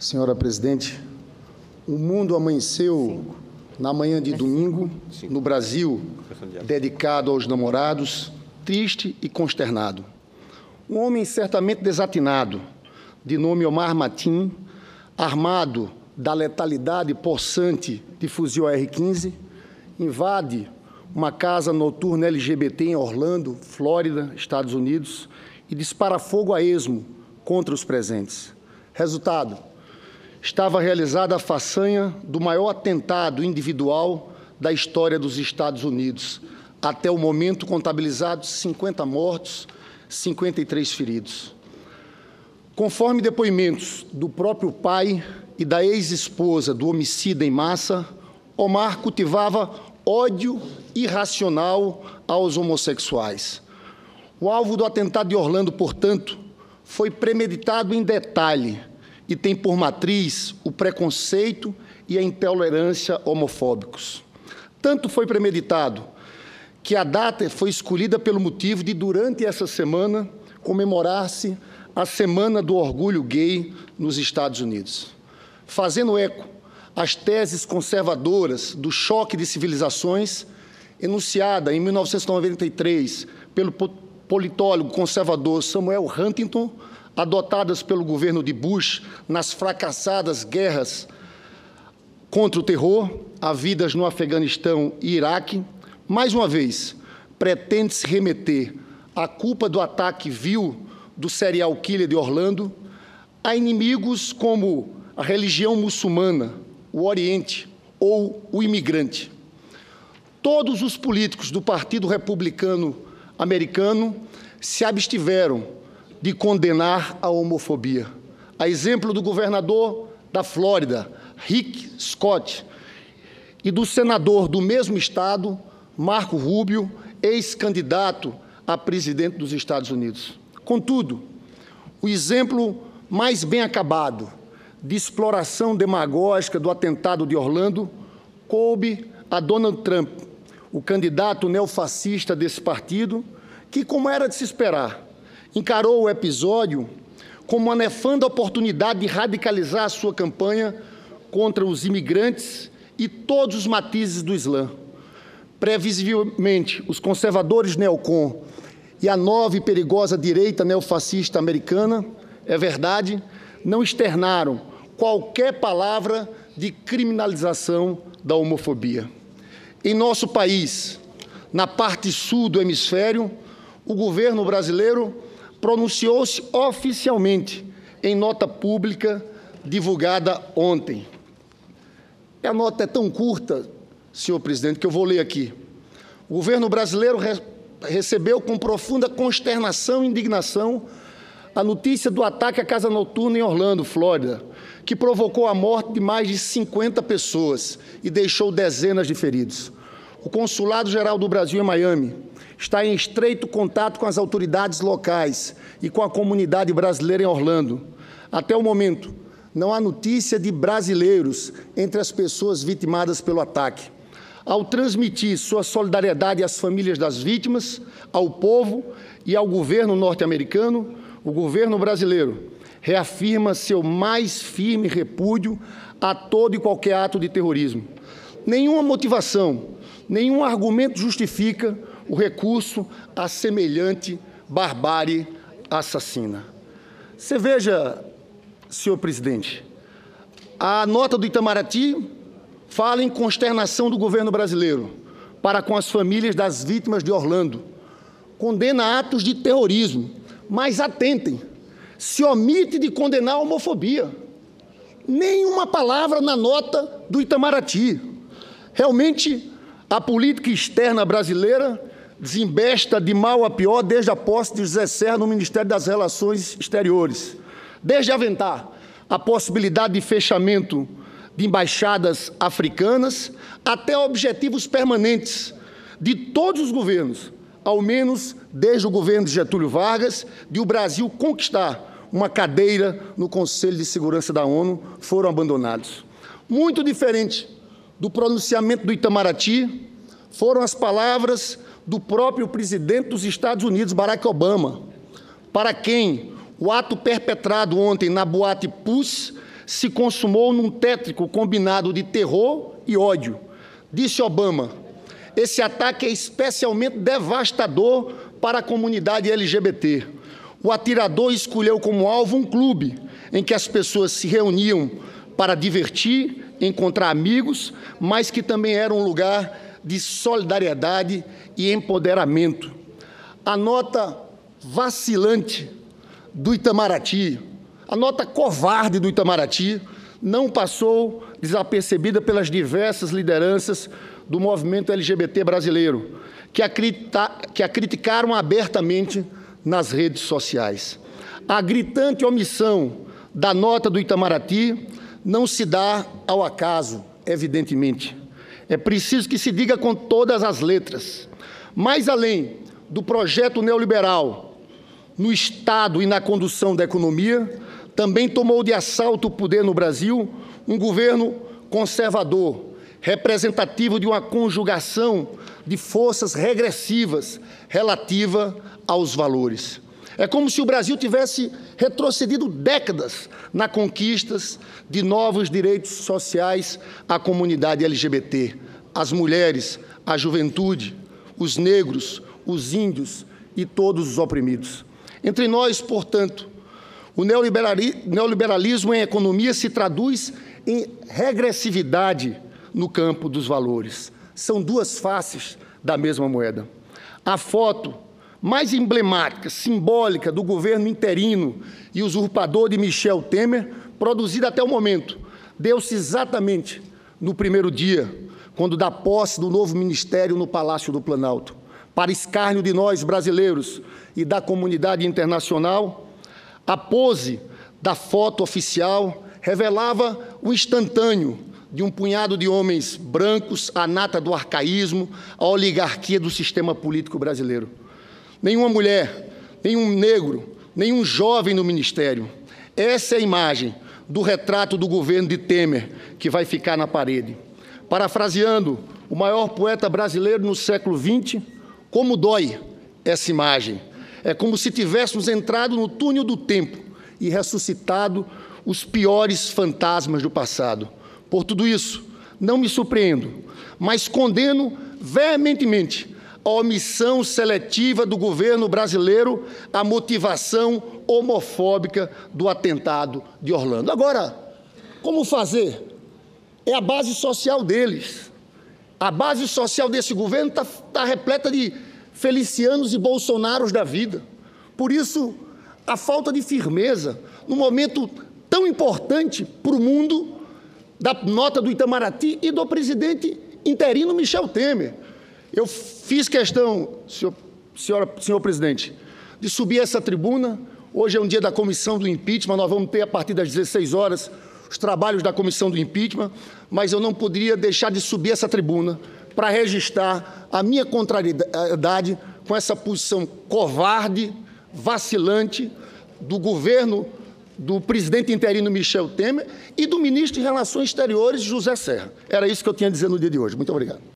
Senhora presidente, o mundo amanheceu na manhã de domingo, no Brasil, dedicado aos namorados, triste e consternado. Um homem certamente desatinado, de nome Omar Mateen, armado da letalidade possante de fuzil AR-15, invade uma casa noturna LGBT em Orlando, Flórida, Estados Unidos, e dispara fogo a esmo contra os presentes. Resultado: estava realizada a façanha do maior atentado individual da história dos Estados Unidos. Até o momento, contabilizados 50 mortos, 53 feridos. Conforme depoimentos do próprio pai e da ex-esposa do homicida em massa, Omar cultivava ódio irracional aos homossexuais. O alvo do atentado de Orlando, portanto, foi premeditado em detalhe e tem por matriz o preconceito e a intolerância homofóbicos. Tanto foi premeditado que a data foi escolhida pelo motivo de, durante essa semana, comemorar-se a Semana do Orgulho Gay nos Estados Unidos. Fazendo eco às teses conservadoras do choque de civilizações, enunciada em 1993 pelo politólogo conservador Samuel Huntington, adotadas pelo governo de Bush nas fracassadas guerras contra o terror, havidas no Afeganistão e Iraque, mais uma vez, pretende-se remeter a culpa do ataque vil do serial killer de Orlando a inimigos como a religião muçulmana, o Oriente ou o imigrante. Todos os políticos do Partido Republicano Americano se abstiveram de condenar a homofobia. A exemplo do governador da Flórida, Rick Scott, e do senador do mesmo estado, Marco Rubio, ex-candidato a presidente dos Estados Unidos. Contudo, o exemplo mais bem acabado de exploração demagógica do atentado de Orlando coube a Donald Trump, o candidato neofascista desse partido, que, como era de se esperar, encarou o episódio como uma nefanda oportunidade de radicalizar a sua campanha contra os imigrantes e todos os matizes do Islã. Previsivelmente, os conservadores neocon e a nova e perigosa direita neofascista americana, é verdade, não externaram qualquer palavra de criminalização da homofobia. Em nosso país, na parte sul do hemisfério, o governo brasileiro pronunciou-se oficialmente em nota pública divulgada ontem. A nota é tão curta, senhor presidente, que eu vou ler aqui. O governo brasileiro recebeu com profunda consternação e indignação a notícia do ataque à casa noturna em Orlando, Flórida, que provocou a morte de mais de 50 pessoas e deixou dezenas de feridos. O Consulado-Geral do Brasil em Miami está em estreito contato com as autoridades locais e com a comunidade brasileira em Orlando. Até o momento, não há notícia de brasileiros entre as pessoas vitimadas pelo ataque. Ao transmitir sua solidariedade às famílias das vítimas, ao povo e ao governo norte-americano, o governo brasileiro reafirma seu mais firme repúdio a todo e qualquer ato de terrorismo. Nenhuma motivação, nenhum argumento justifica o recurso a semelhante barbárie assassina. Você veja, senhor presidente, a nota do Itamaraty fala em consternação do governo brasileiro para com as famílias das vítimas de Orlando, condena atos de terrorismo, mas atentem, se omite de condenar a homofobia. Nenhuma palavra na nota do Itamaraty. Realmente, a política externa brasileira desembesta de mal a pior desde a posse de José Serra no Ministério das Relações Exteriores. Desde aventar a possibilidade de fechamento de embaixadas africanas até objetivos permanentes de todos os governos, ao menos desde o governo de Getúlio Vargas, de o Brasil conquistar uma cadeira no Conselho de Segurança da ONU, foram abandonados. Muito diferente do pronunciamento do Itamaraty foram as palavras do próprio presidente dos Estados Unidos, Barack Obama, para quem o ato perpetrado ontem na Boate Puss se consumou num tétrico combinado de terror e ódio. Disse Obama: esse ataque é especialmente devastador para a comunidade LGBT. O atirador escolheu como alvo um clube em que as pessoas se reuniam para divertir, encontrar amigos, mas que também era um lugar de solidariedade e empoderamento. A nota vacilante do Itamaraty, a nota covarde do Itamaraty, não passou desapercebida pelas diversas lideranças do movimento LGBT brasileiro, que a criticaram abertamente nas redes sociais. A gritante omissão da nota do Itamaraty não se dá ao acaso, evidentemente. É preciso que se diga com todas as letras. Mais além do projeto neoliberal no Estado e na condução da economia, também tomou de assalto o poder no Brasil um governo conservador, representativo de uma conjugação de forças regressivas relativa aos valores. É como se o Brasil tivesse retrocedido décadas na conquistas de novos direitos sociais à comunidade LGBT, às mulheres, à juventude, os negros, os índios e todos os oprimidos. Entre nós, portanto, o neoliberalismo em economia se traduz em regressividade no campo dos valores. São duas faces da mesma moeda. A foto mais emblemática, simbólica do governo interino e usurpador de Michel Temer, produzida até o momento, deu-se exatamente no primeiro dia, quando da posse do novo ministério no Palácio do Planalto. Para escárnio de nós, brasileiros, e da comunidade internacional, a pose da foto oficial revelava o instantâneo de um punhado de homens brancos, a nata do arcaísmo, a oligarquia do sistema político brasileiro. Nenhuma mulher, nenhum negro, nenhum jovem no ministério. Essa é a imagem do retrato do governo de Temer, que vai ficar na parede. Parafraseando o maior poeta brasileiro no século XX, como dói essa imagem. É como se tivéssemos entrado no túnel do tempo e ressuscitado os piores fantasmas do passado. Por tudo isso, não me surpreendo, mas condeno veementemente a omissão seletiva do governo brasileiro à motivação homofóbica do atentado de Orlando. Agora, como fazer? É a base social deles. A base social desse governo está repleta de Felicianos e Bolsonaros da vida. Por isso, a falta de firmeza, num momento tão importante para o mundo, da nota do Itamaraty e do presidente interino Michel Temer. Eu fiz questão, senhor presidente, de subir essa tribuna. Hoje é um dia da comissão do impeachment, nós vamos ter, a partir das 16 horas, os trabalhos da comissão do impeachment, mas eu não poderia deixar de subir essa tribuna para registrar a minha contrariedade com essa posição covarde, vacilante do governo do presidente interino Michel Temer e do ministro de Relações Exteriores, José Serra. Era isso que eu tinha a dizer no dia de hoje. Muito obrigado.